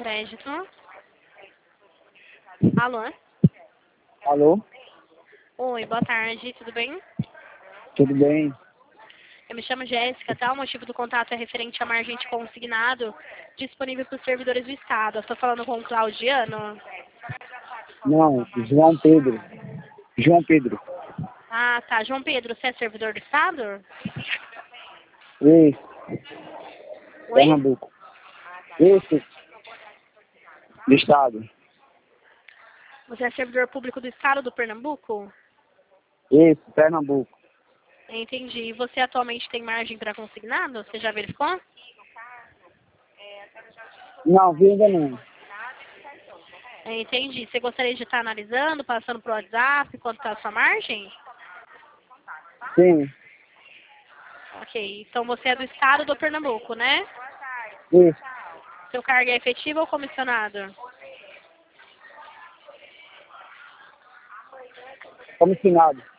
crédito. Alô? Alô? Oi, boa tarde, tudo bem? Tudo bem? Eu me chamo Jéssica, tá? O motivo do contato é referente à margem de consignado disponível para os servidores do Estado. Eu estou falando com o Claudiano. Não, João Pedro. João Pedro. Ah, tá. João Pedro, você é servidor do Estado? Isso, Oi? Pernambuco. Isso, do estado. Você é servidor público do Estado do Pernambuco? Isso, Pernambuco. Entendi. E você atualmente tem margem para consignado? Você já verificou? Não, vi ainda não. Entendi. Você gostaria de estar analisando, passando pro WhatsApp, quanto está a sua margem? Sim, Ok. Então você é do Estado do Pernambuco, né? isso, Seu cargo é efetivo ou comissionado? comissionado.